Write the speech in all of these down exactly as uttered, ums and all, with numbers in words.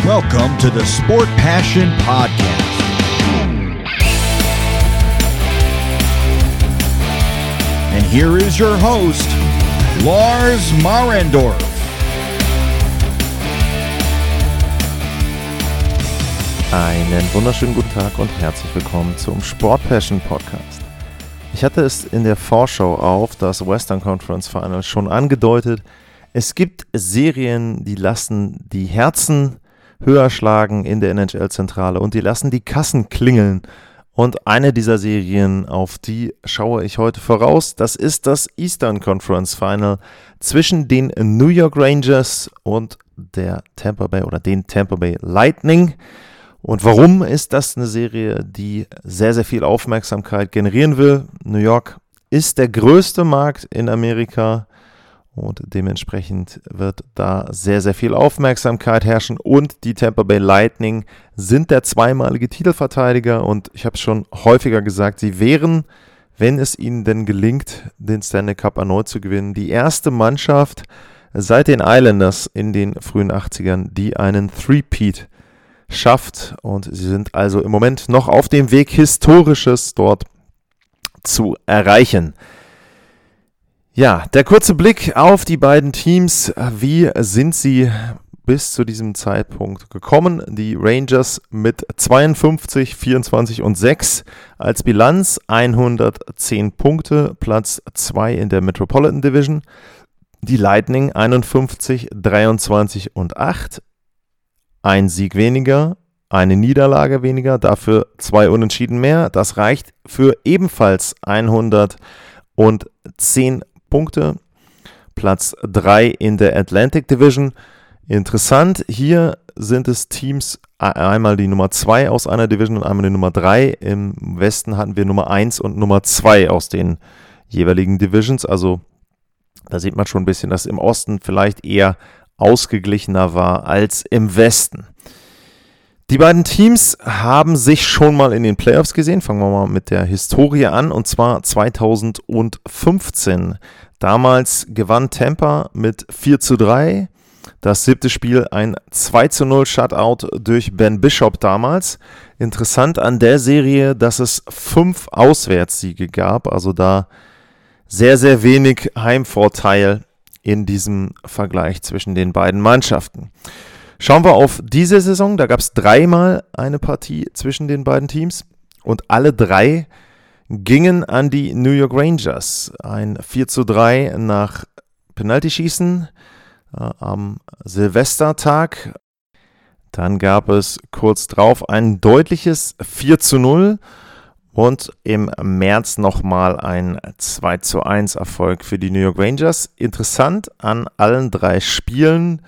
Welcome to the Sport Passion Podcast. And here is your host, Lars Marendorf. Einen wunderschönen guten Tag und herzlich willkommen zum Sport Passion Podcast. Ich hatte es in der Vorschau auf das Western Conference Final schon angedeutet. Es gibt Serien, die lassen die Herzen höher schlagen in der N H L-Zentrale und die lassen die Kassen klingeln. Und eine dieser Serien, auf die schaue ich heute voraus, das ist das Eastern Conference Final zwischen den New York Rangers und der Tampa Bay oder den Tampa Bay Lightning. Und warum ist das eine Serie, die sehr, sehr viel Aufmerksamkeit generieren will? New York ist der größte Markt in Amerika. Und dementsprechend wird da sehr, sehr viel Aufmerksamkeit herrschen. Und die Tampa Bay Lightning sind der zweimalige Titelverteidiger. Und ich habe es schon häufiger gesagt, sie wären, wenn es ihnen denn gelingt, den Stanley Cup erneut zu gewinnen, die erste Mannschaft seit den Islanders in den frühen achtzigern, die einen Three-Peat schafft. Und sie sind also im Moment noch auf dem Weg, Historisches dort zu erreichen. Ja, der kurze Blick auf die beiden Teams. Wie sind sie bis zu diesem Zeitpunkt gekommen? Die Rangers mit zweiundfünfzig, vierundzwanzig und sechs als Bilanz, hundertzehn Punkte, Platz zwei in der Metropolitan Division. Die Lightning einundfünfzig, dreiundzwanzig und acht, ein Sieg weniger, eine Niederlage weniger, dafür zwei Unentschieden mehr. Das reicht für ebenfalls hundertzehn Punkte, Platz drei in der Atlantic Division. Interessant, hier sind es Teams, einmal die Nummer zwei aus einer Division und einmal die Nummer drei. Im Westen hatten wir Nummer eins und Nummer zwei aus den jeweiligen Divisions. Also da sieht man schon ein bisschen, dass im Osten vielleicht eher ausgeglichener war als im Westen. Die beiden Teams haben sich schon mal in den Playoffs gesehen. Fangen wir mal mit der Historie an, und zwar zweitausendfünfzehn. Damals gewann Tampa mit vier zu drei. Das siebte Spiel ein zwei zu null Shutout durch Ben Bishop damals. Interessant an der Serie, dass es fünf Auswärtssiege gab. Also da sehr, sehr wenig Heimvorteil in diesem Vergleich zwischen den beiden Mannschaften. Schauen wir auf diese Saison, da gab es dreimal eine Partie zwischen den beiden Teams und alle drei gingen an die New York Rangers. Ein vier zu drei nach Penaltyschießen äh, am Silvestertag. Dann gab es kurz drauf ein deutliches vier zu null und im März nochmal ein zwei zu eins Erfolg für die New York Rangers. Interessant an allen drei Spielen,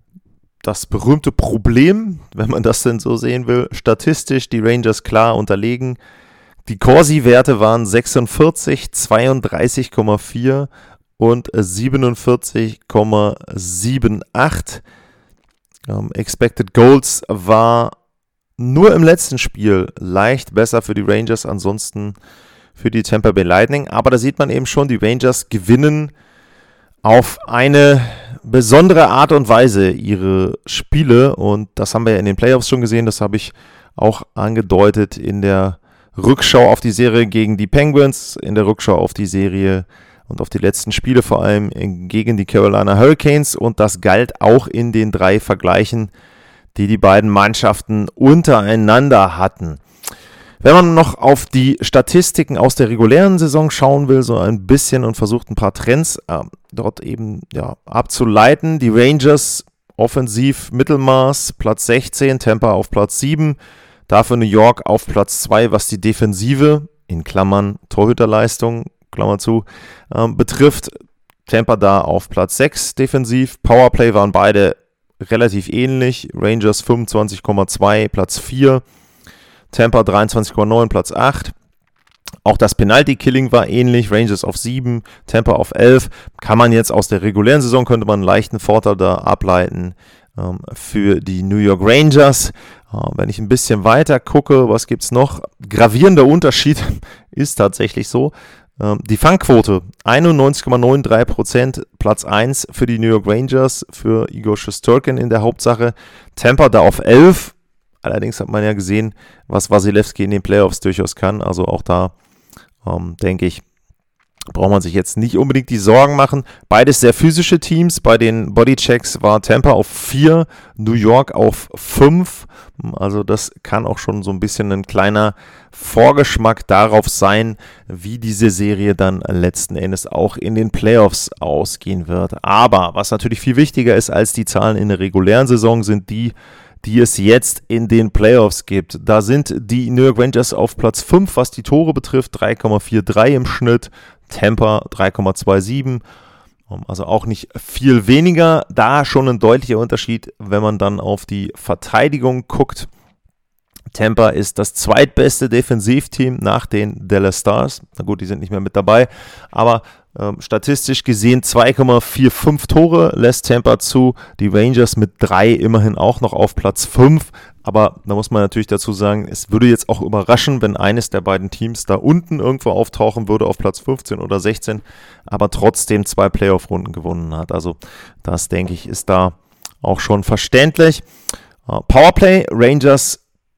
das berühmte Problem, wenn man das denn so sehen will, statistisch die Rangers klar unterlegen. Die Corsi-Werte waren sechsundvierzig, zweiunddreißig Komma vier und siebenundvierzig Komma achtundsiebzig. Ähm, Expected Goals war nur im letzten Spiel leicht besser für die Rangers, ansonsten für die Tampa Bay Lightning. Aber da sieht man eben schon, die Rangers gewinnen auf eine besondere Art und Weise ihre Spiele, und das haben wir ja in den Playoffs schon gesehen, das habe ich auch angedeutet in der Rückschau auf die Serie gegen die Penguins, in der Rückschau auf die Serie und auf die letzten Spiele vor allem gegen die Carolina Hurricanes, und das galt auch in den drei Vergleichen, die die beiden Mannschaften untereinander hatten. Wenn man noch auf die Statistiken aus der regulären Saison schauen will, so ein bisschen, und versucht ein paar Trends äh, dort eben ja, abzuleiten. Die Rangers offensiv Mittelmaß, Platz sechzehn, Tampa auf Platz sieben, dafür New York auf Platz zwei, was die Defensive, in Klammern Torhüterleistung, Klammer zu, äh, betrifft. Tampa da auf Platz sechs defensiv, Powerplay waren beide relativ ähnlich, Rangers fünfundzwanzig Komma zwei, Platz vier, Tampa dreiundzwanzig Komma neun, Platz acht. Auch das Penalty-Killing war ähnlich, Rangers auf sieben, Tampa auf elf. Kann man jetzt aus der regulären Saison, könnte man einen leichten Vorteil da ableiten ähm, für die New York Rangers. Äh, wenn ich ein bisschen weiter gucke, was gibt es noch? Gravierender Unterschied ist tatsächlich so. Ähm, die Fangquote, einundneunzig Komma dreiundneunzig Prozent, Platz eins für die New York Rangers, für Igor Shesterkin in der Hauptsache. Tampa da auf elf. Allerdings hat man ja gesehen, was Wasilewski in den Playoffs durchaus kann. Also auch da, ähm, denke ich, braucht man sich jetzt nicht unbedingt die Sorgen machen. Beides sehr physische Teams. Bei den Bodychecks war Tampa auf vier, New York auf fünf. Also das kann auch schon so ein bisschen ein kleiner Vorgeschmack darauf sein, wie diese Serie dann letzten Endes auch in den Playoffs ausgehen wird. Aber was natürlich viel wichtiger ist als die Zahlen in der regulären Saison, sind die, die es jetzt in den Playoffs gibt. Da sind die New York Rangers auf Platz fünf, was die Tore betrifft, drei Komma dreiundvierzig im Schnitt, Tampa drei Komma siebenundzwanzig, also auch nicht viel weniger. Da schon ein deutlicher Unterschied, wenn man dann auf die Verteidigung guckt. Tampa ist das zweitbeste Defensivteam nach den Dallas Stars. Na gut, die sind nicht mehr mit dabei, aber ähm, statistisch gesehen zwei Komma fünfundvierzig Tore lässt Tampa zu. Die Rangers mit drei immerhin auch noch auf Platz fünf. Aber da muss man natürlich dazu sagen, es würde jetzt auch überraschen, wenn eines der beiden Teams da unten irgendwo auftauchen würde auf Platz fünfzehn oder sechzehn, aber trotzdem zwei Playoff-Runden gewonnen hat. Also das, denke ich, ist da auch schon verständlich. Uh, Powerplay, Rangers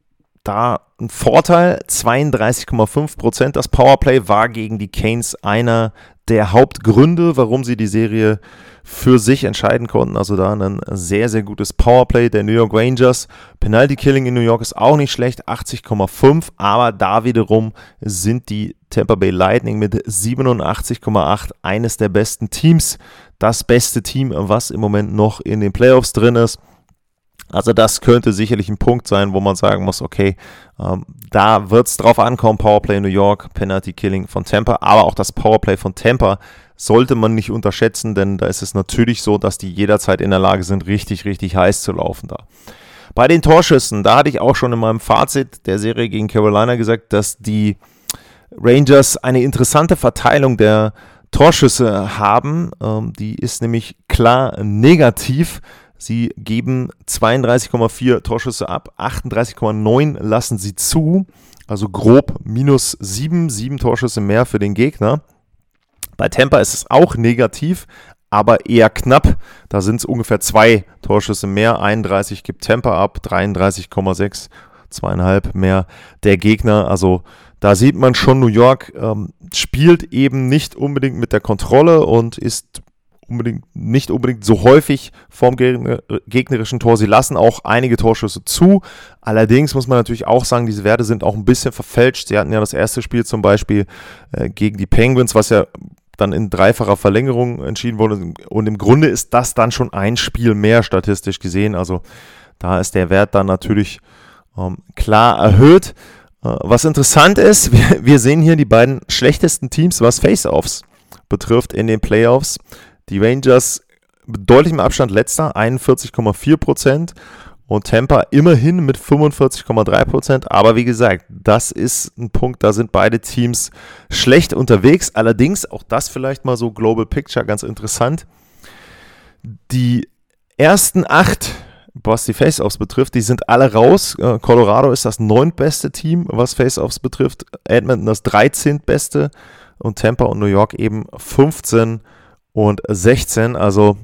da ein Vorteil, zweiunddreißig Komma fünf Prozent. Das Powerplay war gegen die Canes einer der Hauptgründe, warum sie die Serie für sich entscheiden konnten. Also da ein sehr, sehr gutes Powerplay der New York Rangers. Penalty Killing in New York ist auch nicht schlecht, achtzig Komma fünf, aber da wiederum sind die Tampa Bay Lightning mit siebenundachtzig Komma acht eines der besten Teams. Das beste Team, was im Moment noch in den Playoffs drin ist. Also das könnte sicherlich ein Punkt sein, wo man sagen muss, okay, ähm, da wird es drauf ankommen, Powerplay New York, Penalty Killing von Tampa, aber auch das Powerplay von Tampa sollte man nicht unterschätzen, denn da ist es natürlich so, dass die jederzeit in der Lage sind, richtig, richtig heiß zu laufen da. Bei den Torschüssen, da hatte ich auch schon in meinem Fazit der Serie gegen Carolina gesagt, dass die Rangers eine interessante Verteilung der Torschüsse haben. Ähm, die ist nämlich klar negativ. Sie geben zweiunddreißig Komma vier Torschüsse ab, achtunddreißig Komma neun lassen sie zu, also grob minus sieben, sieben Torschüsse mehr für den Gegner. Bei Tampa ist es auch negativ, aber eher knapp. Da sind es ungefähr zwei Torschüsse mehr, einunddreißig gibt Tampa ab, dreiunddreißig Komma sechs, zweieinhalb mehr der Gegner. Also da sieht man schon, New York ähm, spielt eben nicht unbedingt mit der Kontrolle und ist unbedingt, nicht unbedingt so häufig vorm gegnerischen Tor. Sie lassen auch einige Torschüsse zu. Allerdings muss man natürlich auch sagen, diese Werte sind auch ein bisschen verfälscht. Sie hatten ja das erste Spiel zum Beispiel äh, gegen die Penguins, was ja dann in dreifacher Verlängerung entschieden wurde. Und im Grunde ist das dann schon ein Spiel mehr statistisch gesehen. Also da ist der Wert dann natürlich ähm, klar erhöht. Äh, was interessant ist, wir, wir sehen hier die beiden schlechtesten Teams, was Face-Offs betrifft in den Playoffs. Die Rangers mit deutlichem Abstand letzter, einundvierzig Komma vier Prozent und Tampa immerhin mit fünfundvierzig Komma drei Prozent. Aber wie gesagt, das ist ein Punkt, da sind beide Teams schlecht unterwegs. Allerdings, auch das vielleicht mal so Global Picture, ganz interessant. Die ersten acht, was die Face-Offs betrifft, die sind alle raus. Colorado ist das neuntbeste Team, was Face-Offs betrifft. Edmonton das dreizehntbeste und Tampa und New York eben fünfzehn und sechzehn, also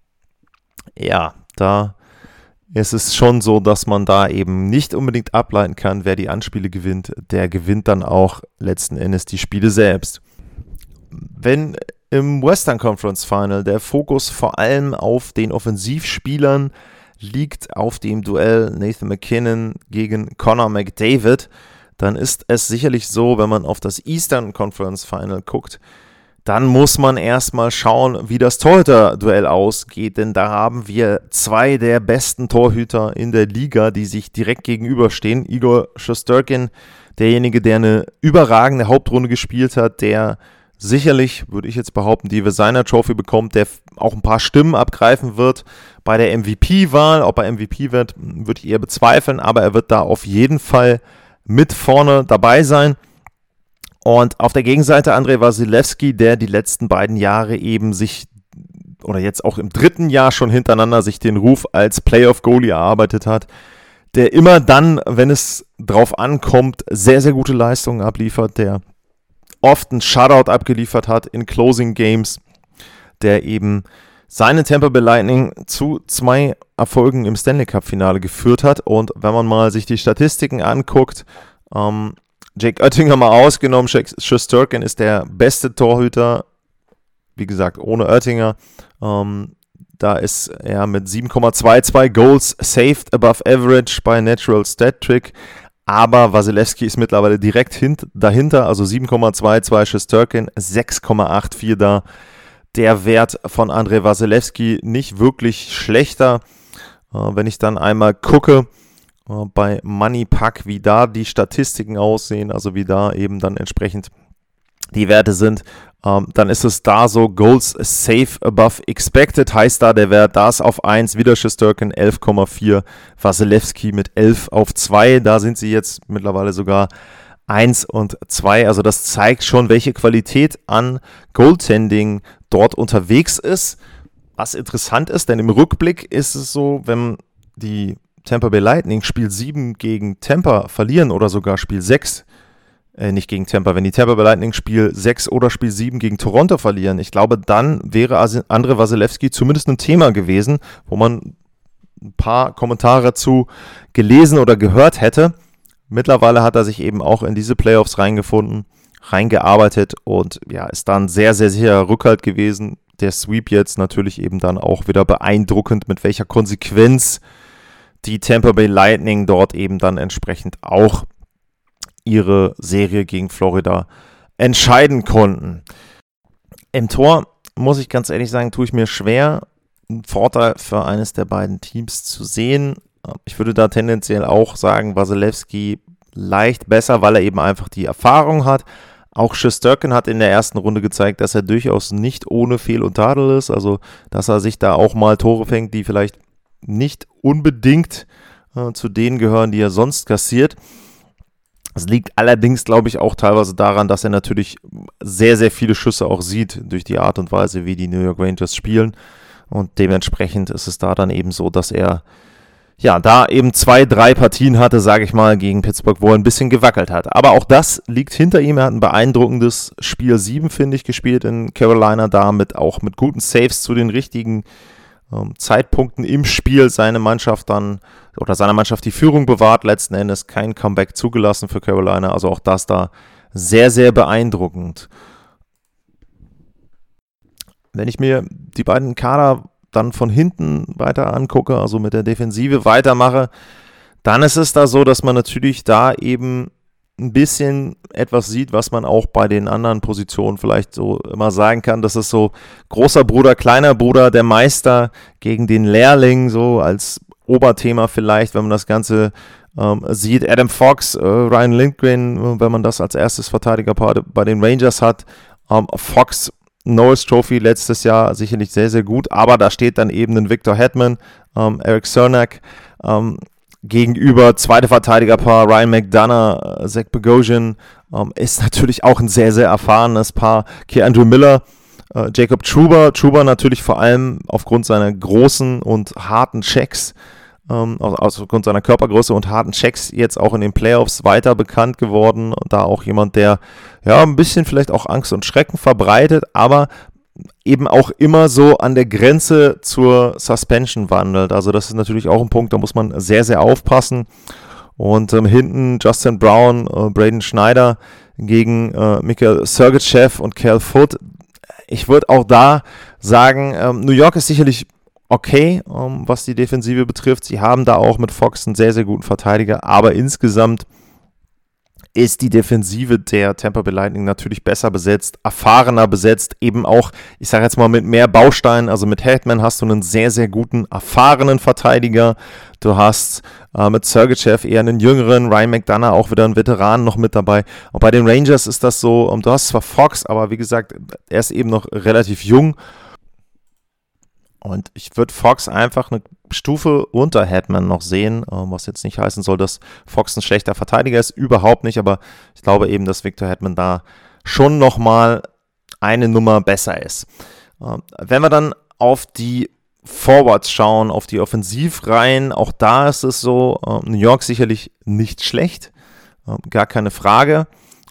ja, da ist es schon so, dass man da eben nicht unbedingt ableiten kann, wer die Anspiele gewinnt, der gewinnt dann auch letzten Endes die Spiele selbst. Wenn im Western Conference Final der Fokus vor allem auf den Offensivspielern liegt, auf dem Duell Nathan MacKinnon gegen Connor McDavid, dann ist es sicherlich so, wenn man auf das Eastern Conference Final guckt, dann muss man erstmal schauen, wie das Torhüter-Duell ausgeht, denn da haben wir zwei der besten Torhüter in der Liga, die sich direkt gegenüberstehen. Igor Shesterkin, derjenige, der eine überragende Hauptrunde gespielt hat, der sicherlich, würde ich jetzt behaupten, die Vezina Trophy bekommt, der auch ein paar Stimmen abgreifen wird bei der M V P-Wahl. Ob er M V P wird, würde ich eher bezweifeln, aber er wird da auf jeden Fall mit vorne dabei sein. Und auf der Gegenseite Andrei Wasilewski, der die letzten beiden Jahre eben sich, oder jetzt auch im dritten Jahr schon hintereinander, sich den Ruf als Playoff-Goalie erarbeitet hat, der immer dann, wenn es drauf ankommt, sehr, sehr gute Leistungen abliefert, der oft einen Shutout abgeliefert hat in Closing Games, der eben seine Tampa Bay Lightning zu zwei Erfolgen im Stanley Cup Finale geführt hat. Und wenn man mal sich die Statistiken anguckt, ähm, Jake Oettinger mal ausgenommen, Shesterkin ist der beste Torhüter, wie gesagt, ohne Oettinger. Ähm, da ist er mit sieben Komma zweiundzwanzig Goals saved above average bei Natural Stat Trick. Aber Wasilewski ist mittlerweile direkt hint- dahinter, also sieben Komma zweiundzwanzig Shesterkin, sechs Komma vierundachtzig da. Der Wert von Andrei Wasilewski nicht wirklich schlechter. Äh, wenn ich dann einmal gucke äh, bei MoneyPuck, wie da die Statistiken aussehen, also wie da eben dann entsprechend die Werte sind, ähm, dann ist es da so, Goals safe above expected, heißt da der Wert, da ist auf eins, wieder Shesterkin elf Komma vier, Wasilewski mit elf auf zwei, da sind sie jetzt mittlerweile sogar eins und zwei, also das zeigt schon, welche Qualität an Goaltending dort unterwegs ist. Was interessant ist, denn im Rückblick ist es so, wenn die Tampa Bay Lightning Spiel sieben gegen Tampa verlieren oder sogar Spiel sechs, äh, nicht gegen Tampa, wenn die Tampa Bay Lightning Spiel sechs oder Spiel sieben gegen Toronto verlieren, ich glaube, dann wäre Andrei Wasilewski zumindest ein Thema gewesen, wo man ein paar Kommentare zu gelesen oder gehört hätte. Mittlerweile hat er sich eben auch in diese Playoffs reingefunden, reingearbeitet und ja, ist dann sehr, sehr sicher Rückhalt gewesen. Der Sweep jetzt natürlich eben dann auch wieder beeindruckend, mit welcher Konsequenz die Tampa Bay Lightning dort eben dann entsprechend auch ihre Serie gegen Florida entscheiden konnten. Im Tor, muss ich ganz ehrlich sagen, tue ich mir schwer, einen Vorteil für eines der beiden Teams zu sehen. Ich würde da tendenziell auch sagen, Wasilewski leicht besser, weil er eben einfach die Erfahrung hat. Auch Shesterkin hat in der ersten Runde gezeigt, dass er durchaus nicht ohne Fehl und Tadel ist. Also, dass er sich da auch mal Tore fängt, die vielleicht nicht unbedingt äh, zu denen gehören, die er sonst kassiert. Es liegt allerdings, glaube ich, auch teilweise daran, dass er natürlich sehr, sehr viele Schüsse auch sieht durch die Art und Weise, wie die New York Rangers spielen. Und dementsprechend ist es da dann eben so, dass er ja, da eben zwei, drei Partien hatte, sage ich mal, gegen Pittsburgh, wo er ein bisschen gewackelt hat. Aber auch das liegt hinter ihm. Er hat ein beeindruckendes Spiel sieben, finde ich, gespielt in Carolina, damit auch mit guten Saves zu den richtigen ähm, Zeitpunkten im Spiel seine Mannschaft dann, oder seiner Mannschaft die Führung bewahrt, letzten Endes kein Comeback zugelassen für Carolina. Also auch das da sehr, sehr beeindruckend. Wenn ich mir die beiden Kader dann von hinten weiter angucke, also mit der Defensive weitermache, dann ist es da so, dass man natürlich da eben ein bisschen etwas sieht, was man auch bei den anderen Positionen vielleicht so immer sagen kann, das ist so großer Bruder, kleiner Bruder, der Meister gegen den Lehrling, so als Oberthema vielleicht, wenn man das Ganze ähm, sieht. Adam Fox, äh, Ryan Lindgren, wenn man das als erstes Verteidigerpaar bei den Rangers hat, ähm, Fox Norris Trophy letztes Jahr sicherlich sehr, sehr gut, aber da steht dann eben ein Victor Hedman, ähm, Eric Cernak ähm, gegenüber, zweite Verteidigerpaar Ryan McDonough, Zach Bogosian ähm, ist natürlich auch ein sehr, sehr erfahrenes Paar. Keandrew Miller, äh, Jacob Trouba, Trouba natürlich vor allem aufgrund seiner großen und harten Checks, ähm, also aufgrund seiner Körpergröße und harten Checks jetzt auch in den Playoffs weiter bekannt geworden. Da auch jemand, der ja ein bisschen vielleicht auch Angst und Schrecken verbreitet, aber eben auch immer so an der Grenze zur Suspension wandelt. Also das ist natürlich auch ein Punkt, da muss man sehr, sehr aufpassen. Und ähm, hinten Justin Brown, äh, Braden Schneider gegen äh, Mikhail Sergachev und Cal Foote. Ich würde auch da sagen, ähm, New York ist sicherlich okay, ähm, was die Defensive betrifft. Sie haben da auch mit Fox einen sehr, sehr guten Verteidiger, aber insgesamt ist die Defensive der Tampa Bay Lightning natürlich besser besetzt, erfahrener besetzt, eben auch, ich sage jetzt mal, mit mehr Bausteinen. Also mit Hedman hast du einen sehr, sehr guten, erfahrenen Verteidiger. Du hast äh, mit Sergachev eher einen jüngeren, Ryan McDonough auch wieder einen Veteran noch mit dabei. Und bei den Rangers ist das so, um, du hast zwar Fox, aber wie gesagt, er ist eben noch relativ jung. Und ich würde Fox einfach eine Stufe unter Hedman noch sehen, was jetzt nicht heißen soll, dass Fox ein schlechter Verteidiger ist, überhaupt nicht, aber ich glaube eben, dass Victor Hedman da schon nochmal eine Nummer besser ist. Wenn wir dann auf die Forwards schauen, auf die Offensivreihen, auch da ist es so, New York sicherlich nicht schlecht, gar keine Frage.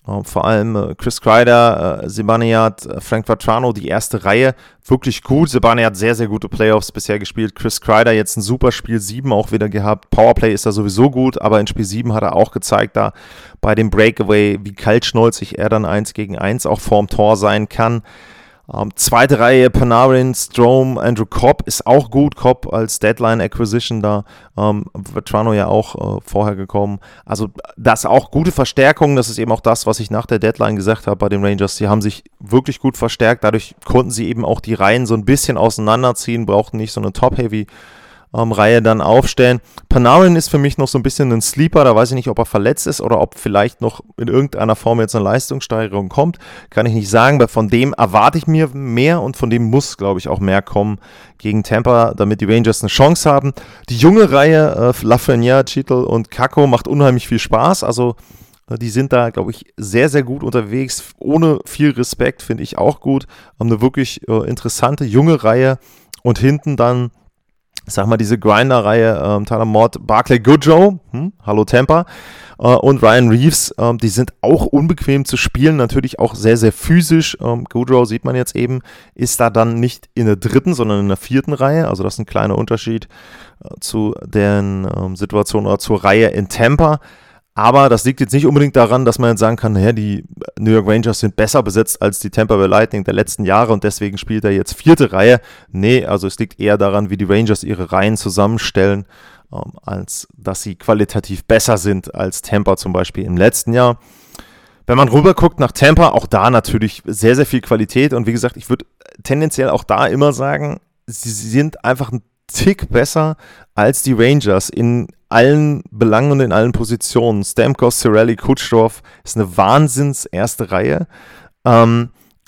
Uh, vor allem uh, Chris Kreider, uh, Zibanejad, uh, Frank Vatrano, die erste Reihe, wirklich gut. Zibanejad sehr, sehr gute Playoffs bisher gespielt. Chris Kreider jetzt ein super Spiel sieben auch wieder gehabt. Powerplay ist da sowieso gut, aber in Spiel sieben hat er auch gezeigt, da bei dem Breakaway, wie kaltschnäuzig er dann eins gegen eins auch vorm Tor sein kann. Um, zweite Reihe, Panarin, Strome, Andrew Cobb ist auch gut. Cobb als Deadline-Acquisition da, um, Vatrano ja auch uh, vorher gekommen. Also das auch gute Verstärkung, das ist eben auch das, was ich nach der Deadline gesagt habe bei den Rangers. Sie haben sich wirklich gut verstärkt, dadurch konnten sie eben auch die Reihen so ein bisschen auseinanderziehen, brauchten nicht so eine Top-Heavy Ähm, Reihe dann aufstellen. Panarin ist für mich noch so ein bisschen ein Sleeper, da weiß ich nicht, ob er verletzt ist oder ob vielleicht noch in irgendeiner Form jetzt eine Leistungssteigerung kommt, kann ich nicht sagen, weil von dem erwarte ich mir mehr und von dem muss, glaube ich, auch mehr kommen gegen Tampa, damit die Rangers eine Chance haben. Die junge Reihe, äh, Lafreniere, Chytil und Kakko macht unheimlich viel Spaß, also äh, die sind da, glaube ich, sehr, sehr gut unterwegs, ohne viel Respekt, finde ich auch gut, haben eine wirklich äh, interessante junge Reihe und hinten dann ich sag mal, diese Grinder-Reihe, ähm, Tyler Mott, Barclay Goodrow, hm, hallo Tampa, äh, und Ryan Reeves, ähm, die sind auch unbequem zu spielen, natürlich auch sehr, sehr physisch. Ähm, Goodrow sieht man jetzt eben, ist da dann nicht in der dritten, sondern in der vierten Reihe, also das ist ein kleiner Unterschied äh, zu den ähm, Situationen oder zur Reihe in Tampa. Aber das liegt jetzt nicht unbedingt daran, dass man jetzt sagen kann, naja, die New York Rangers sind besser besetzt als die Tampa Bay Lightning der letzten Jahre und deswegen spielt er jetzt vierte Reihe. Nee, also es liegt eher daran, wie die Rangers ihre Reihen zusammenstellen, ähm, als dass sie qualitativ besser sind als Tampa zum Beispiel im letzten Jahr. Wenn man rüber guckt nach Tampa, auch da natürlich sehr, sehr viel Qualität und wie gesagt, ich würde tendenziell auch da immer sagen, sie sind einfach ein Tick besser als die Rangers in allen Belangen und in allen Positionen. Stamkos, Cirelli, Kucherov ist eine Wahnsinns erste Reihe. Ähm,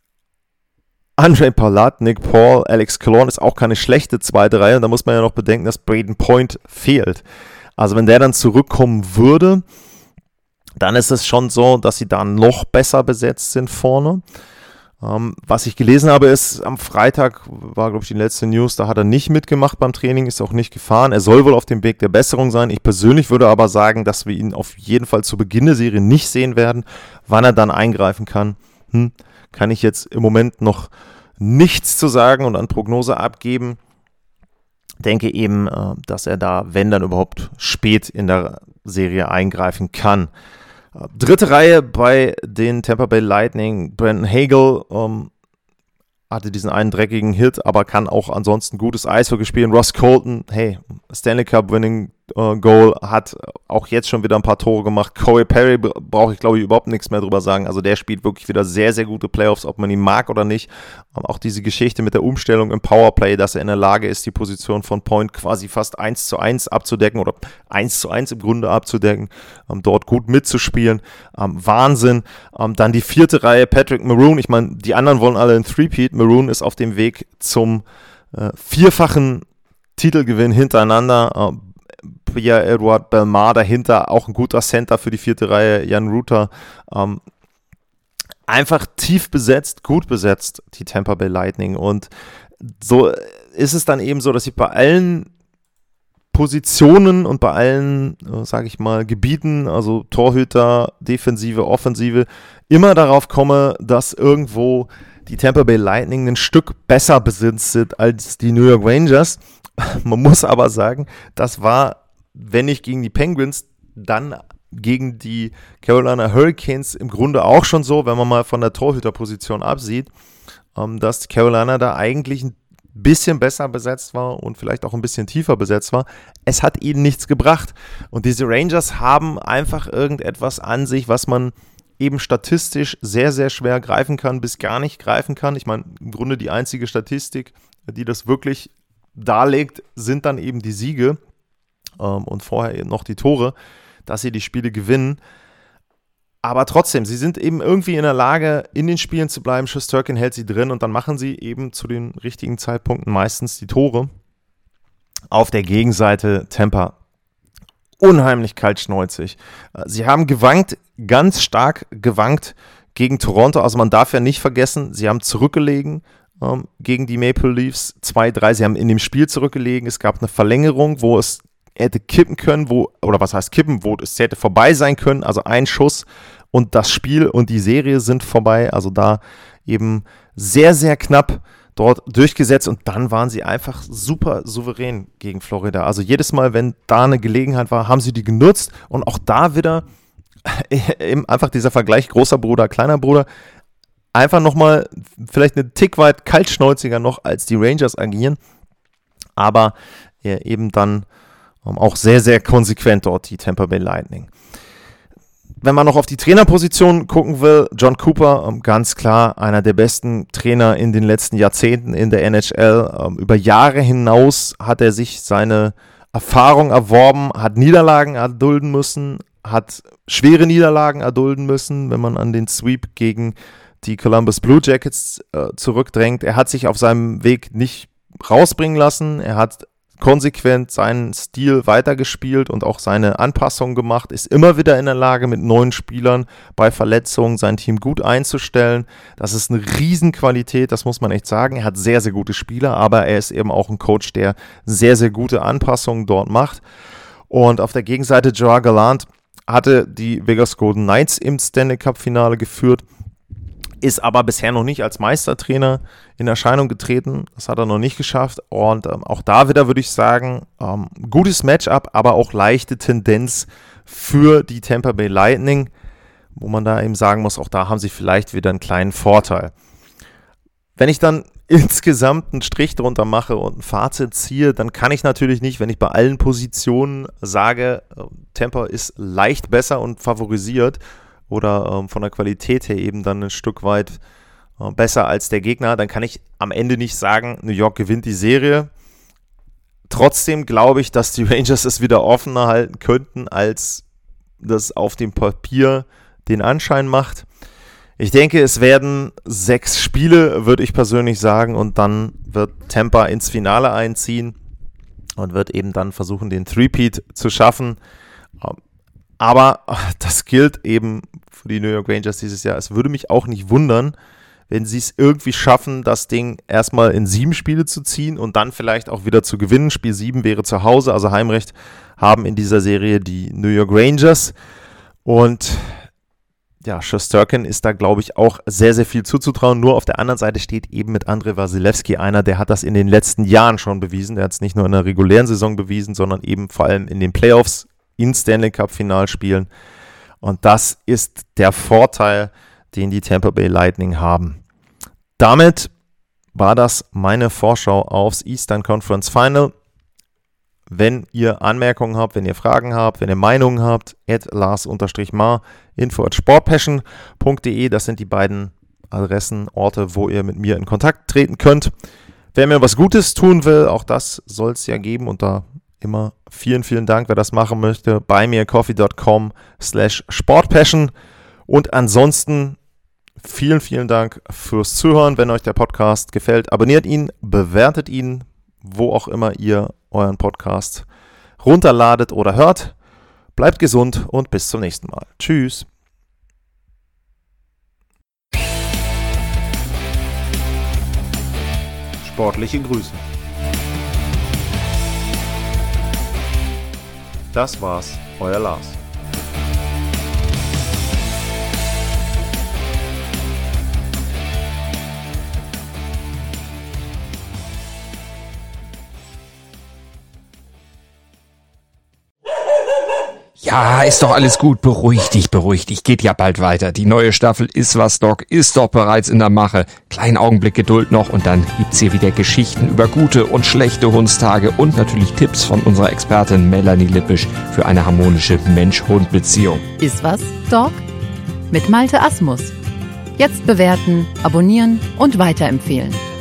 Andrei Palat, Nick Paul, Alex Killorn ist auch keine schlechte zweite Reihe. Und da muss man ja noch bedenken, dass Braden Point fehlt. Also wenn der dann zurückkommen würde, dann ist es schon so, dass sie da noch besser besetzt sind vorne. Um, was ich gelesen habe, ist, am Freitag war, glaube ich, die letzte News, da hat er nicht mitgemacht beim Training, ist auch nicht gefahren. Er soll wohl auf dem Weg der Besserung sein. Ich persönlich würde aber sagen, dass wir ihn auf jeden Fall zu Beginn der Serie nicht sehen werden. Wann er dann eingreifen kann, hm, kann ich jetzt im Moment noch nichts zu sagen und an Prognose abgeben. Denke eben, äh, dass er da, wenn dann überhaupt, spät in der Serie eingreifen kann. Dritte Reihe bei den Tampa Bay Lightning, Brandon Hagel ähm, hatte diesen einen dreckigen Hit, aber kann auch ansonsten gutes Eishockey spielen. Ross Colton, hey, Stanley Cup Winning äh, Goal, hat auch jetzt schon wieder ein paar Tore gemacht. Corey Perry brauche ich, glaube ich, überhaupt nichts mehr drüber sagen. Also der spielt wirklich wieder sehr, sehr gute Playoffs, ob man ihn mag oder nicht. Ähm, auch diese Geschichte mit der Umstellung im Powerplay, dass er in der Lage ist, die Position von Point quasi fast eins zu eins abzudecken oder eins zu eins im Grunde abzudecken, ähm, dort gut mitzuspielen. Ähm, Wahnsinn. Ähm, dann die vierte Reihe, Patrick Maroon. Ich meine, die anderen wollen alle ein Three-Peat. Maroon ist auf dem Weg zum äh, vierfachen Titelgewinn hintereinander. Äh, Pierre-Edouard Bellemare dahinter, auch ein guter Center für die vierte Reihe, Jan Rutta. Ähm, einfach tief besetzt, gut besetzt, die Tampa Bay Lightning. Und so ist es dann eben so, dass ich bei allen Positionen und bei allen, äh, sage ich mal, Gebieten, also Torhüter, Defensive, Offensive, immer darauf komme, dass irgendwo die Tampa Bay Lightning ein Stück besser besetzt sind als die New York Rangers. Man muss aber sagen, das war, wenn nicht gegen die Penguins, dann gegen die Carolina Hurricanes im Grunde auch schon so, wenn man mal von der Torhüterposition absieht, ähm, dass Carolina da eigentlich ein bisschen besser besetzt war und vielleicht auch ein bisschen tiefer besetzt war. Es hat ihnen nichts gebracht. Und diese Rangers haben einfach irgendetwas an sich, was man eben statistisch sehr, sehr schwer greifen kann, bis gar nicht greifen kann. Ich meine, im Grunde die einzige Statistik, die das wirklich darlegt, sind dann eben die Siege ähm, und vorher eben noch die Tore, dass sie die Spiele gewinnen. Aber trotzdem, sie sind eben irgendwie in der Lage, in den Spielen zu bleiben. Shesterkin hält sie drin und dann machen sie eben zu den richtigen Zeitpunkten meistens die Tore. Auf der Gegenseite Tampa unheimlich kaltschnäuzig. Sie haben gewankt, ganz stark gewankt gegen Toronto. Also man darf ja nicht vergessen, sie haben zurückgelegen ähm, gegen die Maple Leafs zwei drei. Sie haben in dem Spiel zurückgelegen. Es gab eine Verlängerung, wo es hätte kippen können, wo, oder was heißt kippen, wo es hätte vorbei sein können, also ein Schuss und das Spiel und die Serie sind vorbei. Also da eben sehr, sehr knapp dort durchgesetzt und dann waren sie einfach super souverän gegen Florida. Also jedes Mal, wenn da eine Gelegenheit war, haben sie die genutzt und auch da wieder eben einfach dieser Vergleich großer Bruder, kleiner Bruder, einfach nochmal vielleicht eine Tick weit kaltschnäuziger noch als die Rangers agieren, aber ja, eben dann um, auch sehr, sehr konsequent dort die Tampa Bay Lightning. Wenn man noch auf die Trainerposition gucken will, John Cooper, um, ganz klar einer der besten Trainer in den letzten Jahrzehnten in der N H L. Um, über Jahre hinaus hat er sich seine Erfahrung erworben, hat Niederlagen erdulden müssen, hat schwere Niederlagen erdulden müssen, wenn man an den Sweep gegen die Columbus Blue Jackets äh, zurückdrängt. Er hat sich auf seinem Weg nicht rausbringen lassen. Er hat konsequent seinen Stil weitergespielt und auch seine Anpassungen gemacht, ist immer wieder in der Lage, mit neuen Spielern bei Verletzungen sein Team gut einzustellen. Das ist eine Riesenqualität, das muss man echt sagen. Er hat sehr, sehr gute Spieler, aber er ist eben auch ein Coach, der sehr, sehr gute Anpassungen dort macht. Und auf der Gegenseite Gerard Gallant hatte die Vegas Golden Knights im Stanley Cup Finale geführt, ist aber bisher noch nicht als Meistertrainer in Erscheinung getreten. Das hat er noch nicht geschafft. Und ähm, auch da wieder würde ich sagen, ähm, gutes Matchup, aber auch leichte Tendenz für die Tampa Bay Lightning, wo man da eben sagen muss, auch da haben sie vielleicht wieder einen kleinen Vorteil. Wenn ich dann insgesamt einen Strich drunter mache und ein Fazit ziehe, dann kann ich natürlich nicht, wenn ich bei allen Positionen sage, Tampa ist leicht besser und favorisiert, oder ähm, von der Qualität her eben dann ein Stück weit äh, besser als der Gegner, dann kann ich am Ende nicht sagen, New York gewinnt die Serie. Trotzdem glaube ich, dass die Rangers es wieder offener halten könnten, als das auf dem Papier den Anschein macht. Ich denke, es werden sechs Spiele, würde ich persönlich sagen, und dann wird Tampa ins Finale einziehen und wird eben dann versuchen, den Three-Peat zu schaffen. Aber das gilt eben für die New York Rangers dieses Jahr. Es würde mich auch nicht wundern, wenn sie es irgendwie schaffen, das Ding erstmal in sieben Spiele zu ziehen und dann vielleicht auch wieder zu gewinnen. Spiel sieben wäre zu Hause, also Heimrecht haben in dieser Serie die New York Rangers. Und ja, Shesterkin ist da, glaube ich, auch sehr, sehr viel zuzutrauen. Nur auf der anderen Seite steht eben mit Andrei Vasilevskiy einer, der hat das in den letzten Jahren schon bewiesen. Der hat es nicht nur in der regulären Saison bewiesen, sondern eben vor allem in den Playoffs, in Stanley Cup Finalspielen. Und das ist der Vorteil, den die Tampa Bay Lightning haben. Damit war das meine Vorschau aufs Eastern Conference Final. Wenn ihr Anmerkungen habt, wenn ihr Fragen habt, wenn ihr Meinungen habt, at Lars-Mar, info at sportpassion punkt de, das sind die beiden Adressen, Orte, wo ihr mit mir in Kontakt treten könnt. Wer mir was Gutes tun will, auch das soll es ja geben und da immer vielen, vielen Dank, wer das machen möchte, buymeacoffee.com slash sportpassion. Und ansonsten vielen, vielen Dank fürs Zuhören. Wenn euch der Podcast gefällt, abonniert ihn, bewertet ihn, wo auch immer ihr euren Podcast runterladet oder hört. Bleibt gesund und bis zum nächsten Mal. Tschüss. Sportliche Grüße. Das war's, euer Lars. Ja, ist doch alles gut. Beruhig dich, beruhig dich. Geht ja bald weiter. Die neue Staffel Ist was, Doc ist doch bereits in der Mache. Kleinen Augenblick Geduld noch und dann gibt's hier wieder Geschichten über gute und schlechte Hundstage und natürlich Tipps von unserer Expertin Melanie Lippisch für eine harmonische Mensch-Hund-Beziehung. Ist was, Doc? Mit Malte Asmus. Jetzt bewerten, abonnieren und weiterempfehlen.